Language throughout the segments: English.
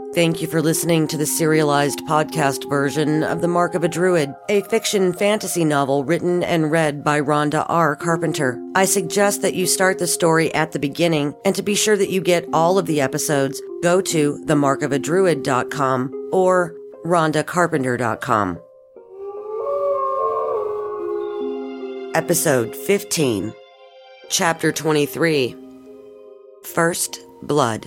Thank you for listening to the serialized podcast version of The Mark of a Druid, a fiction fantasy novel written and read by Rhonda R. Carpenter. I suggest that you start the story at the beginning, and to be sure that you get all of the episodes, go to themarkofadruid.com or rhondacarpenter.com. Episode 15, Chapter 23, First Blood.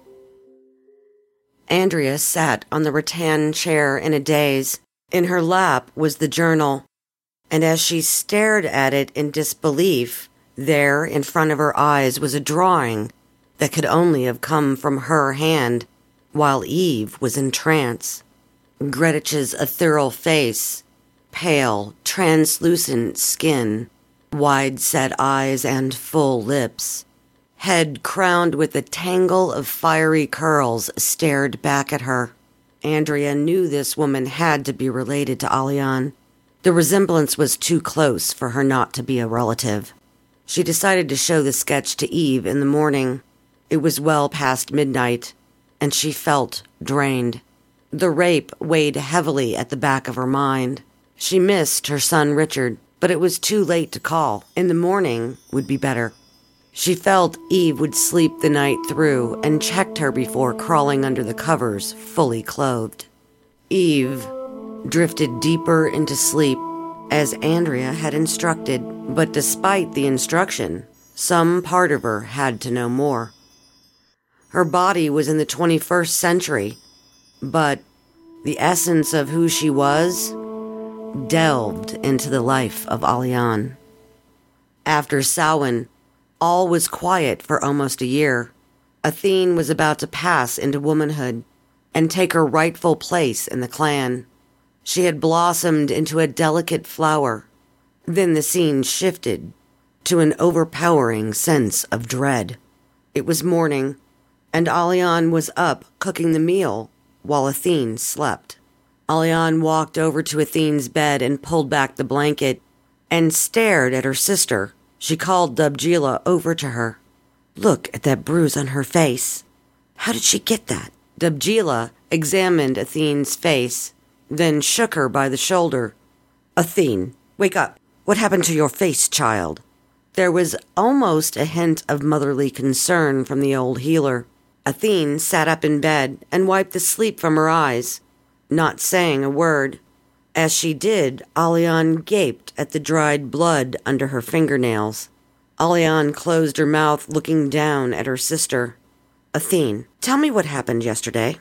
Andrea sat on the rattan chair in a daze. In her lap was the journal, and as she stared at it in disbelief, there in front of her eyes was a drawing that could only have come from her hand, while Eve was in trance. Gretich's ethereal face, pale, translucent skin, wide-set eyes and full lips, head crowned with a tangle of fiery curls, stared back at her. Andrea knew this woman had to be related to Alian. The resemblance was too close for her not to be a relative. She decided to show the sketch to Eve in the morning. It was well past midnight, and she felt drained. The rape weighed heavily at the back of her mind. She missed her son Richard, but it was too late to call. In the morning would be better. She felt Eve would sleep the night through and checked her before crawling under the covers, fully clothed. Eve drifted deeper into sleep, as Andrea had instructed, but despite the instruction, some part of her had to know more. Her body was in the 21st century, but the essence of who she was delved into the life of Alian. After Samhain, all was quiet for almost a year. Athene was about to pass into womanhood and take her rightful place in the clan. She had blossomed into a delicate flower. Then the scene shifted to an overpowering sense of dread. It was morning, and Alian was up cooking the meal while Athene slept. Alian walked over to Athene's bed and pulled back the blanket and stared at her sister. She called Dubgila over to her. "Look at that bruise on her face. How did she get that?" Dubgila examined Athene's face, then shook her by the shoulder. "Athene, wake up. What happened to your face, child?" There was almost a hint of motherly concern from the old healer. Athene sat up in bed and wiped the sleep from her eyes, not saying a word. As she did, Alian gaped at the dried blood under her fingernails. Alian closed her mouth, looking down at her sister. "Athene, tell me what happened yesterday."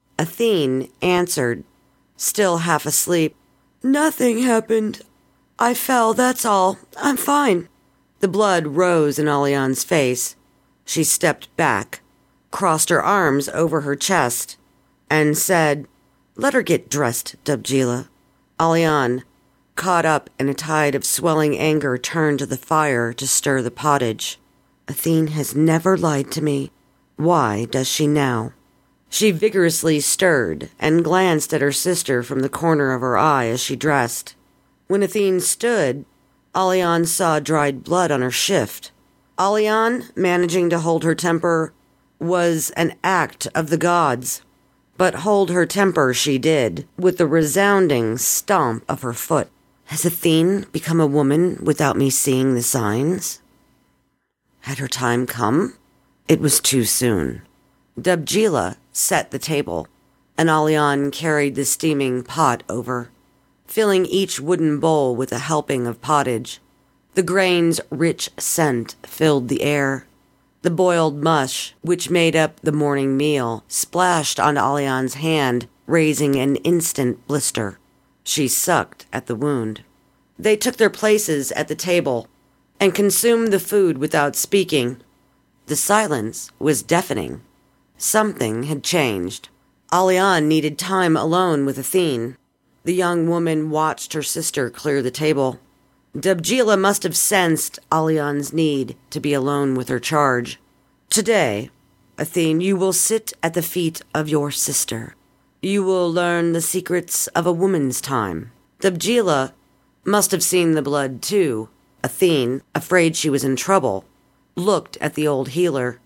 Athene answered, still half asleep. "Nothing happened. I fell, that's all. I'm fine." The blood rose in Alian's face. She stepped back, crossed her arms over her chest, and said, "Let her get dressed, Dubgila." Alian, caught up in a tide of swelling anger, turned to the fire to stir the pottage. "Athene has never lied to me. Why does she now?" She vigorously stirred and glanced at her sister from the corner of her eye as she dressed. When Athene stood, Alian saw dried blood on her shift. Alian, managing to hold her temper, was an act of the gods. But hold her temper she did, with the resounding stomp of her foot. Has Athene become a woman without me seeing the signs? Had her time come? It was too soon. Dubgila set the table, and Alian carried the steaming pot over, filling each wooden bowl with a helping of pottage. The grain's rich scent filled the air. The boiled mush, which made up the morning meal, splashed on Alian's hand, raising an instant blister. She sucked at the wound. They took their places at the table and consumed the food without speaking. The silence was deafening. Something had changed. Alian needed time alone with Athene. The young woman watched her sister clear the table. Dubgila must have sensed Alian's need to be alone with her charge. "Today, Athene, you will sit at the feet of your sister. You will learn the secrets of a woman's time." Dubgila must have seen the blood, too. Athene, afraid she was in trouble, looked at the old healer.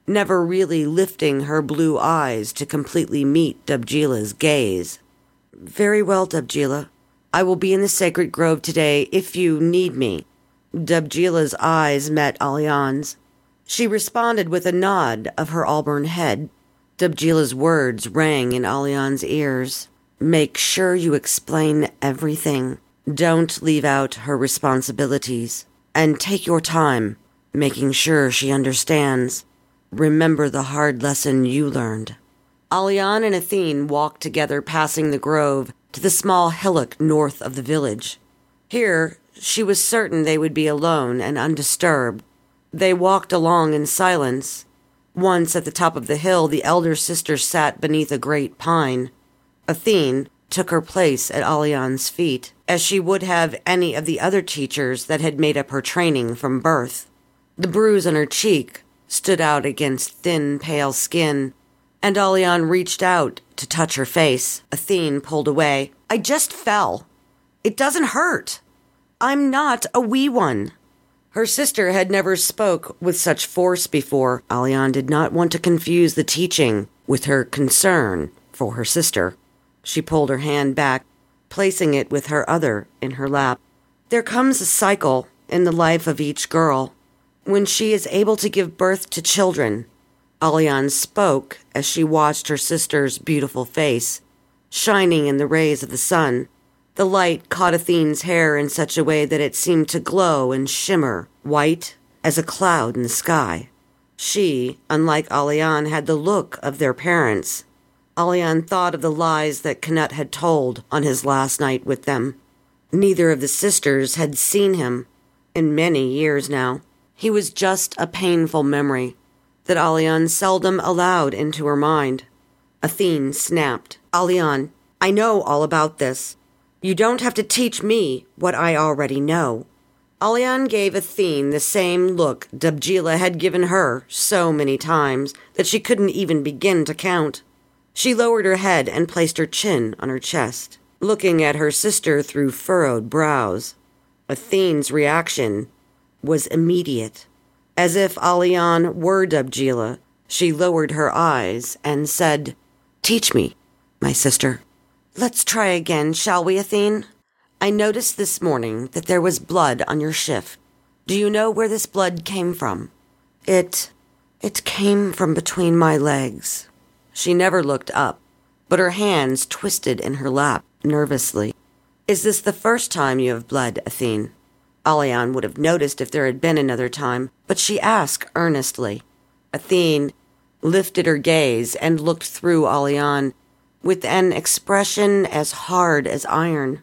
never really lifting her blue eyes to completely meet Dubgila's gaze. "Very well, Dubgila. I will be in the sacred grove today if you need me." Dubgila's eyes met Alian's. She responded with a nod of her auburn head. Dubgila's words rang in Alian's ears. "Make sure you explain everything. Don't leave out her responsibilities. And take your time, making sure she understands. Remember the hard lesson you learned." Alian and Athene walked together, passing the grove to the small hillock north of the village. Here, she was certain they would be alone and undisturbed. They walked along in silence. Once at the top of the hill, the elder sister sat beneath a great pine. Athene took her place at Alian's feet, as she would have any of the other teachers that had made up her training from birth. The bruise on her cheek stood out against thin, pale skin, and Alian reached out to touch her face. Athene pulled away. "I just fell. It doesn't hurt. I'm not a wee one." Her sister had never spoke with such force before. Alian did not want to confuse the teaching with her concern for her sister. She pulled her hand back, placing it with her other in her lap. "There comes a cycle in the life of each girl when she is able to give birth to children." Alian spoke as she watched her sister's beautiful face, shining in the rays of the sun. The light caught Athene's hair in such a way that it seemed to glow and shimmer, white as a cloud in the sky. She, unlike Alian, had the look of their parents. Alian thought of the lies that Knut had told on his last night with them. Neither of the sisters had seen him in many years now. He was just a painful memory that Alian seldom allowed into her mind. Athene snapped. "Alian, I know all about this. You don't have to teach me what I already know." Alian gave Athene the same look Dubgila had given her so many times that she couldn't even begin to count. She lowered her head and placed her chin on her chest, looking at her sister through furrowed brows. Athene's reaction was immediate. As if Alian were Dubgila, she lowered her eyes and said, "Teach me, my sister." "Let's try again, shall we, Athene? I noticed this morning that there was blood on your shift. Do you know where this blood came from?" It came from between my legs." She never looked up, but her hands twisted in her lap nervously. "Is this the first time you have bled, Athene?" Alian would have noticed if there had been another time, but she asked earnestly. Athene lifted her gaze and looked through Alian with an expression as hard as iron.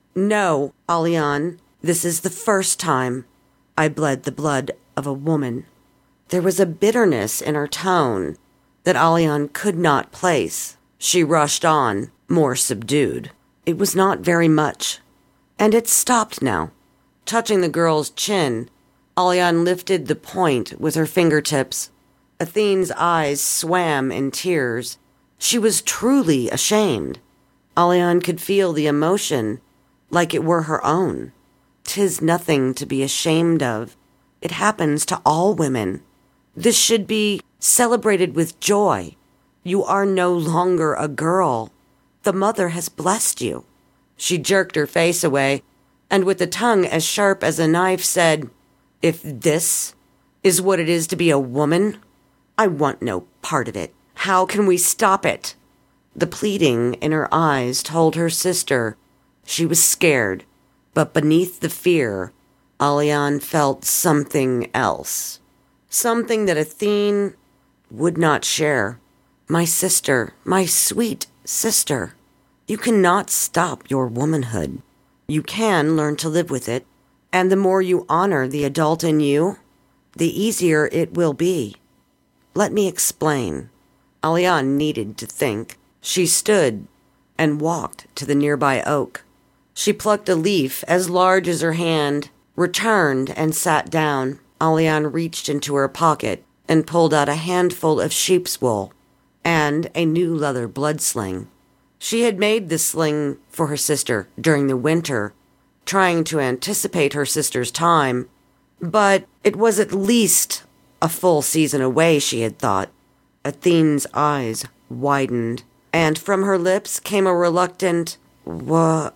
"No, Alian, this is the first time I bled the blood of a woman." There was a bitterness in her tone that Alian could not place. She rushed on, more subdued. It was not very much, and it stopped now. Touching the girl's chin, Alian lifted the point with her fingertips. Athene's eyes swam in tears. She was truly ashamed. Alian could feel the emotion like it were her own. "'Tis nothing to be ashamed of. It happens to all women. This should be celebrated with joy. You are no longer a girl. The mother has blessed you." She jerked her face away, and with a tongue as sharp as a knife said, "If this is what it is to be a woman, I want no part of it. How can we stop it?" The pleading in her eyes told her sister she was scared, but beneath the fear, Alian felt something else. Something that Athene would not share. "My sister, my sweet sister, you cannot stop your womanhood. You can learn to live with it, and the more you honor the adult in you, the easier it will be. Let me explain." Alian needed to think. She stood and walked to the nearby oak. She plucked a leaf as large as her hand, returned and sat down. Alian reached into her pocket and pulled out a handful of sheep's wool and a new leather blood sling. She had made this sling for her sister during the winter, trying to anticipate her sister's time, but it was at least A full season away, she had thought. Athene's eyes widened, and from her lips came a reluctant, What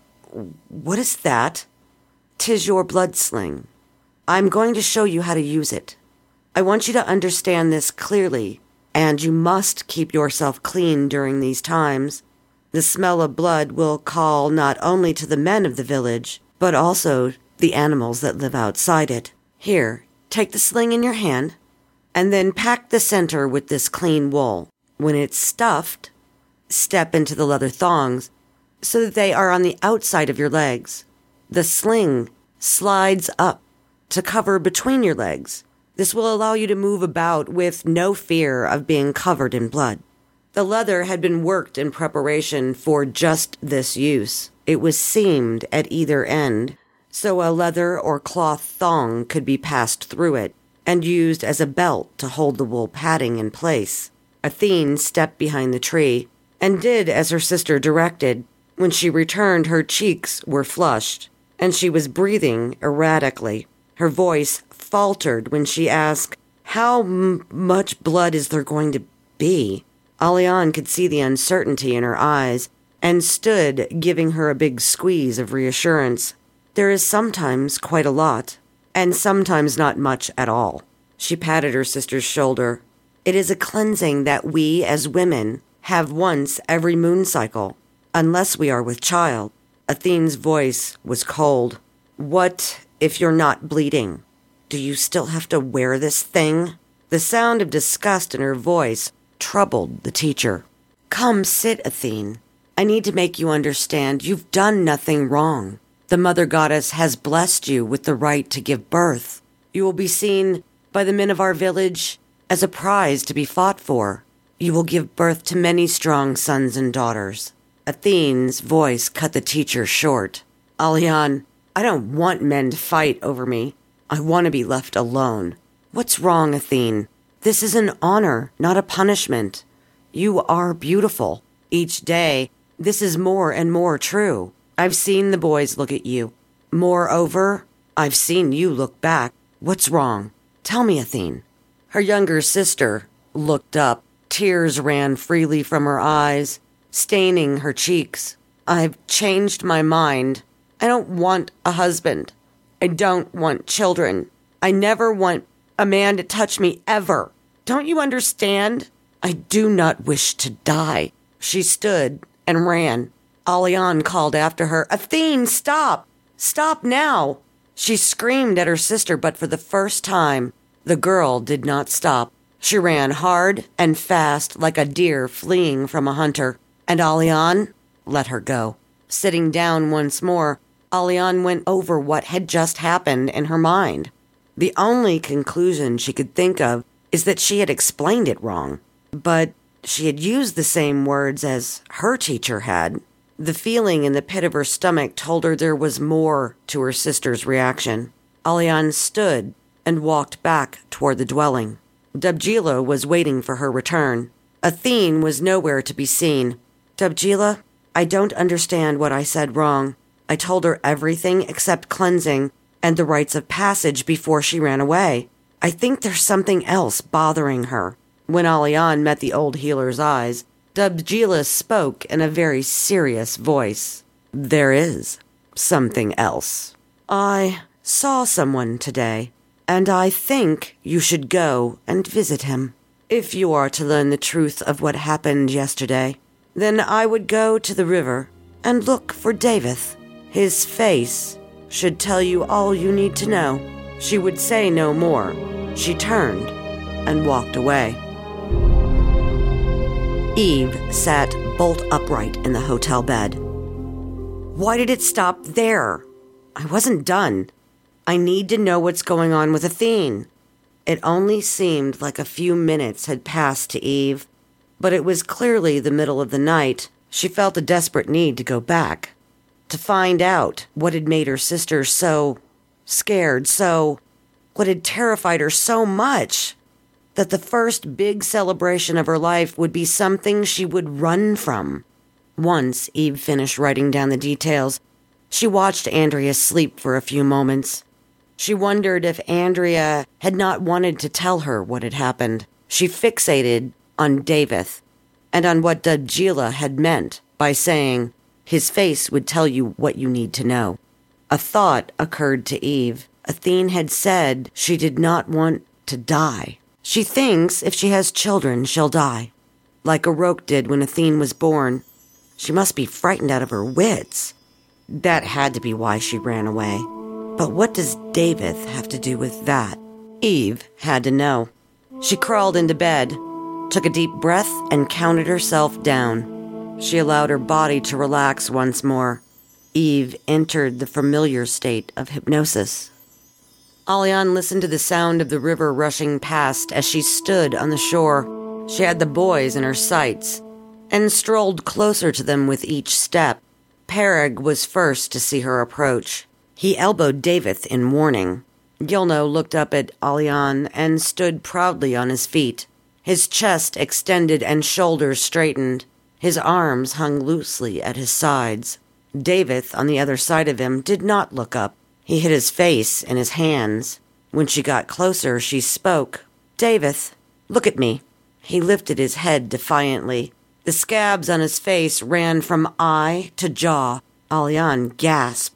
is that?" "'Tis your blood sling. I'm going to show you how to use it. I want you to understand this clearly, and you must keep yourself clean during these times. The smell of blood will call not only to the men of the village, but also the animals that live outside it. Here, take the sling in your hand, and then pack the center with this clean wool. When it's stuffed, step into the leather thongs so that they are on the outside of your legs. The sling slides up to cover between your legs. This will allow you to move about with no fear of being covered in blood." The leather had been worked in preparation for just this use. It was seamed at either end, so a leather or cloth thong could be passed through it and used as a belt to hold the wool padding in place. Athene stepped behind the tree and did as her sister directed. When she returned, her cheeks were flushed, and she was breathing erratically. Her voice faltered when she asked, "How much blood is there going to be?" Alian could see the uncertainty in her eyes and stood giving her a big squeeze of reassurance. "There is sometimes quite a lot, and sometimes not much at all." She patted her sister's shoulder. "It is a cleansing that we as women have once every moon cycle, unless we are with child." Athene's voice was cold. "What if you're not bleeding? Do you still have to wear this thing?" The sound of disgust in her voice troubled the teacher. "Come sit, Athene. I need to make you understand you've done nothing wrong. The Mother Goddess has blessed you with the right to give birth. You will be seen by the men of our village as a prize to be fought for. You will give birth to many strong sons and daughters." Athene's voice cut the teacher short. "Alian, I don't want men to fight over me. I want to be left alone." "What's wrong, Athene? This is an honor, not a punishment. You are beautiful. Each day, this is more and more true. I've seen the boys look at you. Moreover, I've seen you look back. What's wrong? Tell me, Athene." Her younger sister looked up. Tears ran freely from her eyes, staining her cheeks. "I've changed my mind. I don't want a husband. I don't want children. I never want a man to touch me ever. Don't you understand? I do not wish to die." She stood and ran. Alian called after her, "Athene, stop! Stop now!" She screamed at her sister, but for the first time, the girl did not stop. She ran hard and fast like a deer fleeing from a hunter, and Alian let her go. Sitting down once more, Alian went over what had just happened in her mind. The only conclusion she could think of is that she had explained it wrong, but she had used the same words as her teacher had. The feeling in the pit of her stomach told her there was more to her sister's reaction. Alian stood and walked back toward the dwelling. Dubgila was waiting for her return. Athene was nowhere to be seen. "Dubgila, I don't understand what I said wrong. I told her everything except cleansing and the rites of passage before she ran away. I think there's something else bothering her." When Alian met the old healer's eyes, Dubgila spoke in a very serious voice. "There is something else. I saw someone today, and I think you should go and visit him. If you are to learn the truth of what happened yesterday, then I would go to the river and look for Davith. His face should tell you all you need to know." She would say no more. She turned and walked away. Eve sat bolt upright in the hotel bed. Why did it stop there? I wasn't done. I need to know what's going on with Athene. It only seemed like a few minutes had passed to Eve, but it was clearly the middle of the night. She felt a desperate need to go back, to find out what had made her sister so scared, what had terrified her so much, that the first big celebration of her life would be something she would run from. Once Eve finished writing down the details, she watched Andrea sleep for a few moments. She wondered if Andrea had not wanted to tell her what had happened. She fixated on Davith and on what Djila had meant by saying, his face would tell you what you need to know. A thought occurred to Eve. Athene had said she did not want to die. She thinks if she has children, she'll die. Like Arok did when Athene was born. She must be frightened out of her wits. That had to be why she ran away. But what does Davith have to do with that? Eve had to know. She crawled into bed, took a deep breath, and counted herself down. She allowed her body to relax once more. Eve entered the familiar state of hypnosis. Alian listened to the sound of the river rushing past as she stood on the shore. She had the boys in her sights and strolled closer to them with each step. Perig was first to see her approach. He elbowed Davith in warning. Gilno looked up at Alian and stood proudly on his feet. His chest extended and shoulders straightened. His arms hung loosely at his sides. Davith, on the other side of him, did not look up. He hid his face in his hands. When she got closer, she spoke. "Davith, look at me." He lifted his head defiantly. The scabs on his face ran from eye to jaw. Alian gasped.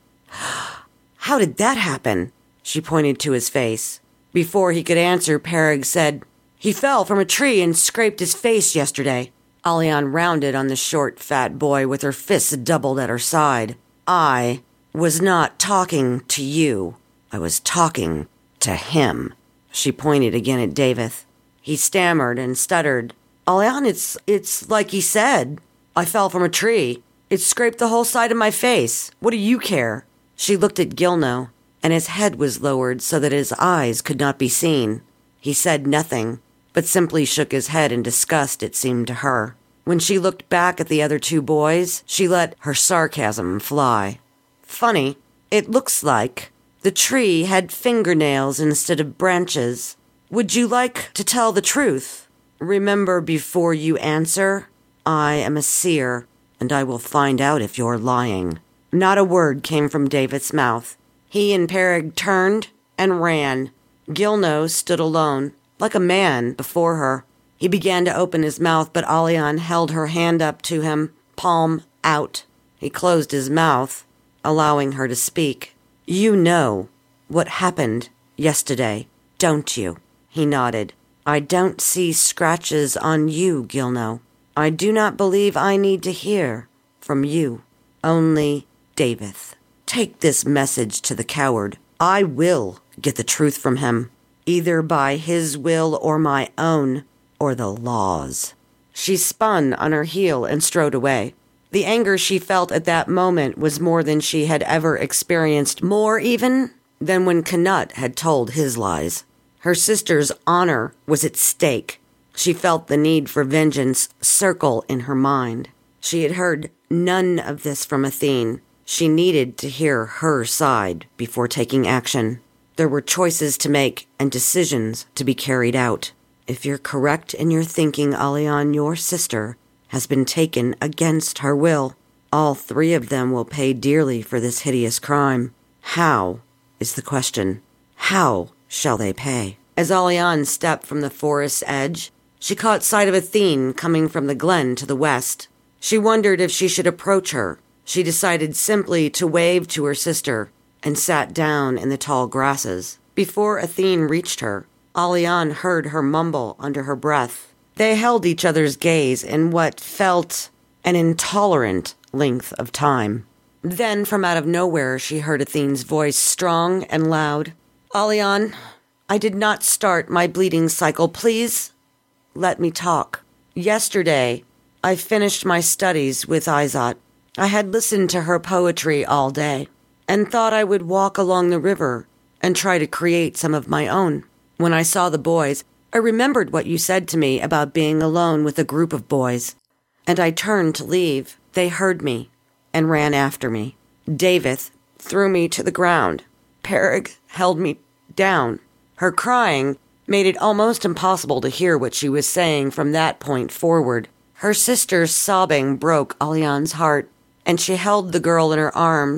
"How did that happen?" She pointed to his face. Before he could answer, Perig said, "He fell from a tree and scraped his face yesterday." Alian rounded on the short, fat boy with her fists doubled at her side. "I was not talking to you. I was talking to him." She pointed again at Davith. He stammered and stuttered. "Alian, it's like he said. I fell from a tree. It scraped the whole side of my face. What do you care?" She looked at Gilno, and his head was lowered so that his eyes could not be seen. He said nothing, but simply shook his head in disgust, it seemed to her. When she looked back at the other two boys, she let her sarcasm fly. "Funny, it looks like the tree had fingernails instead of branches. Would you like to tell the truth? Remember before you answer, I am a seer, and I will find out if you're lying." Not a word came from Davith's mouth. He and Perig turned and ran. Gilno stood alone, like a man, before her. He began to open his mouth, but Alian held her hand up to him, palm out. He closed his mouth, allowing her to speak. "You know what happened yesterday, don't you?" He nodded. "I don't see scratches on you, Gilno. I do not believe I need to hear from you. Only Davith. Take this message to the coward. I will get the truth from him, either by his will or my own, or the law's." She spun on her heel and strode away. The anger she felt at that moment was more than she had ever experienced, more even than when Knut had told his lies. Her sister's honor was at stake. She felt the need for vengeance circle in her mind. She had heard none of this from Athene. She needed to hear her side before taking action. There were choices to make and decisions to be carried out. If you're correct in your thinking, Alian, your sister has been taken against her will. All three of them will pay dearly for this hideous crime. How is the question. How shall they pay? As Alian stepped from the forest's edge, she caught sight of Athene coming from the glen to the west. She wondered if she should approach her. She decided simply to wave to her sister and sat down in the tall grasses. Before Athene reached her, Alian heard her mumble under her breath. They held each other's gaze in what felt an intolerant length of time. Then, from out of nowhere, she heard Athene's voice, strong and loud. "Alian, I did not start my bleeding cycle. Please, let me talk. Yesterday, I finished my studies with Izot. I had listened to her poetry all day and thought I would walk along the river and try to create some of my own. When I saw the boys, I remembered what you said to me about being alone with a group of boys, and I turned to leave. They heard me and ran after me. Davith threw me to the ground. Perig held me down." Her crying made it almost impossible to hear what she was saying from that point forward. Her sister's sobbing broke Alian's heart, and she held the girl in her arms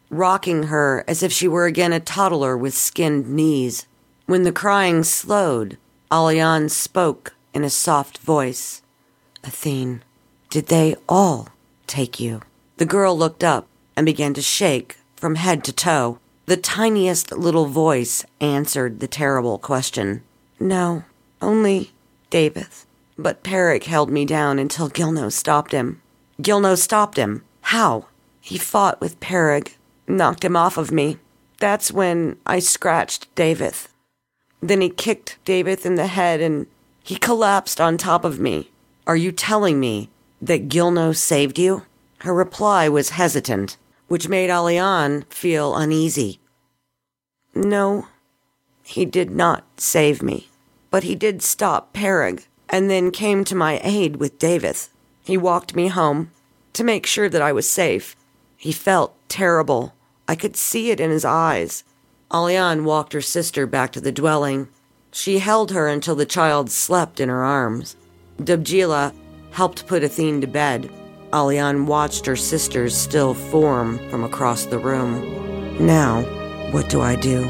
rocking her as if she were again a toddler with skinned knees. When the crying slowed, Alian spoke in a soft voice. "Athene, did they all take you?" The girl looked up and began to shake from head to toe. The tiniest little voice answered the terrible question. "No, only David." But Perig held me down until Gilno stopped him. Gilno stopped him. How? He fought with Perig, knocked him off of me. That's when I scratched David. Then he kicked David in the head and he collapsed on top of me. "Are you telling me that Gilno saved you?" Her reply was hesitant, which made Alian feel uneasy. "No, he did not save me, but he did stop Perig and then came to my aid with David. He walked me home to make sure that I was safe. He felt terrible. I could see it in his eyes." Alian walked her sister back to the dwelling. She held her until the child slept in her arms. Dubjila helped put Athene to bed. Alian watched her sister's still form from across the room. "Now, what do I do?"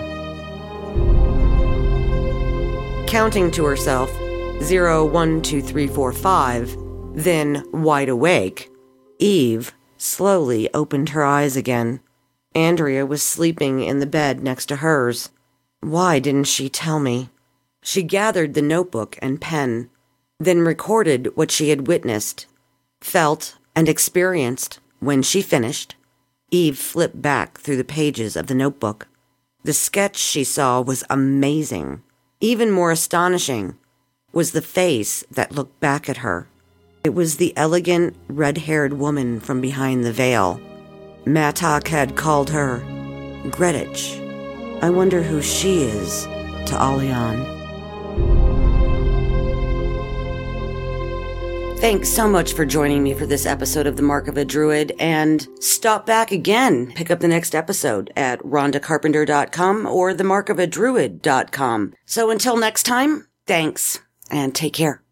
Counting to herself, 0, 1, 2, 3, 4, 5, then wide awake, Eve slowly opened her eyes again. Andrea was sleeping in the bed next to hers. Why didn't she tell me? She gathered the notebook and pen, then recorded what she had witnessed, felt, and experienced. When she finished, Eve flipped back through the pages of the notebook. The sketch she saw was amazing. Even more astonishing was the face that looked back at her. It was the elegant, red-haired woman from behind the veil. Matak had called her Greenwich. I wonder who she is to Alian. Thanks so much for joining me for this episode of The Mark of a Druid, and stop back again. Pick up the next episode at rhondacarpenter.com or themarkofadruid.com. So until next time, thanks, and take care.